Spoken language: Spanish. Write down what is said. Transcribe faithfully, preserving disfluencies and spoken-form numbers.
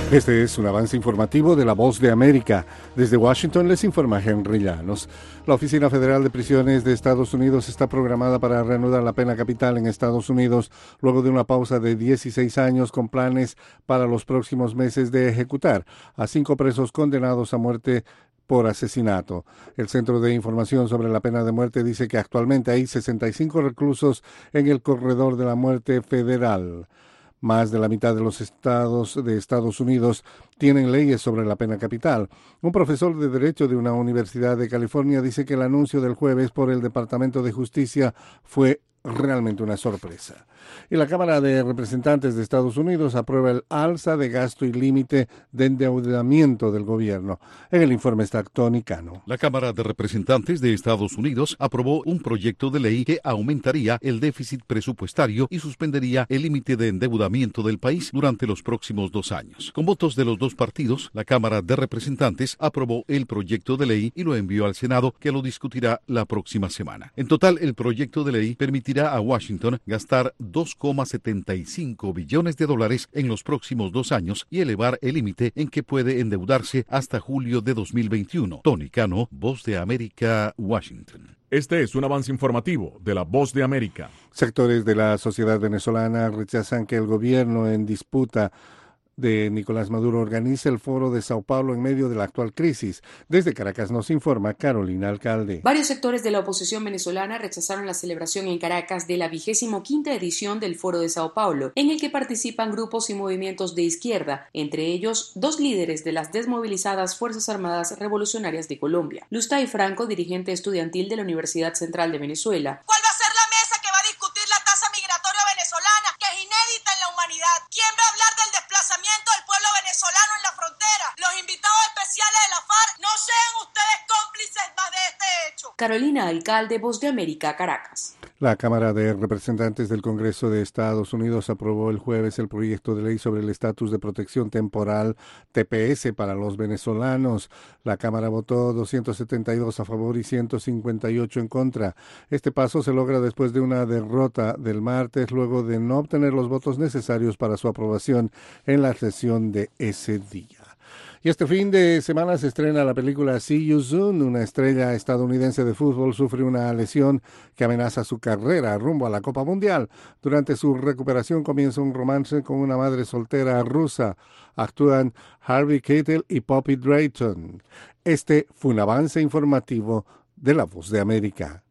Este es un avance informativo de La Voz de América. Desde Washington les informa Henry Llanos. La Oficina Federal de Prisiones de Estados Unidos está programada para reanudar la pena capital en Estados Unidos luego de una pausa de dieciséis años con planes para los próximos meses de ejecutar a cinco presos condenados a muerte por asesinato. El Centro de Información sobre la Pena de Muerte dice que actualmente hay sesenta y cinco reclusos en el corredor de la muerte federal. Más de la mitad de los estados de Estados Unidos tienen leyes sobre la pena capital. Un profesor de Derecho de una universidad de California dice que el anuncio del jueves por el Departamento de Justicia fue realmente una sorpresa. Y la Cámara de Representantes de Estados Unidos aprueba el alza de gasto y límite de endeudamiento del gobierno. En el informe está Tony Cano. La Cámara de Representantes de Estados Unidos aprobó un proyecto de ley que aumentaría el déficit presupuestario y suspendería el límite de endeudamiento del país durante los próximos dos años. Con votos de los dos partidos, la Cámara de Representantes aprobó el proyecto de ley y lo envió al Senado, que lo discutirá la próxima semana. En total, el proyecto de ley permitirá a Washington gastar dos coma setenta y cinco billones de dólares en los próximos dos años y elevar el límite en que puede endeudarse hasta julio de dos mil veintiuno. Tony Cano, Voz de América, Washington. Este es un avance informativo de La Voz de América. Sectores de la sociedad venezolana rechazan que el gobierno en disputa de Nicolás Maduro organice el Foro de Sao Paulo en medio de la actual crisis. Desde Caracas nos informa Carolina Alcalde. Varios sectores de la oposición venezolana rechazaron la celebración en Caracas de la vigésimo quinta edición del Foro de Sao Paulo, en el que participan grupos y movimientos de izquierda, entre ellos dos líderes de las desmovilizadas Fuerzas Armadas Revolucionarias de Colombia. Lustay Franco, dirigente estudiantil de la Universidad Central de Venezuela. ¿Cuál va a ser la mesa que va a discutir la tasa migratoria venezolana, que es inédita en la humanidad? ¿Quién va a hablar del desplazamiento del pueblo venezolano en la frontera? Los invitados especiales de la FARC, no sean ustedes cómplices más de este hecho. Carolina Alcalde, Voz de América, Caracas. La Cámara de Representantes del Congreso de Estados Unidos aprobó el jueves el proyecto de ley sobre el estatus de protección temporal T P S para los venezolanos. La Cámara votó doscientos setenta y dos a favor y ciento cincuenta y ocho en contra. Este paso se logra después de una derrota del martes, luego de no obtener los votos necesarios para su aprobación en la sesión de ese día. Y este fin de semana se estrena la película See You Soon. Una estrella estadounidense de fútbol sufre una lesión que amenaza su carrera rumbo a la Copa Mundial. Durante su recuperación comienza un romance con una madre soltera rusa. Actúan Harvey Keitel y Poppy Drayton. Este fue un avance informativo de La Voz de América.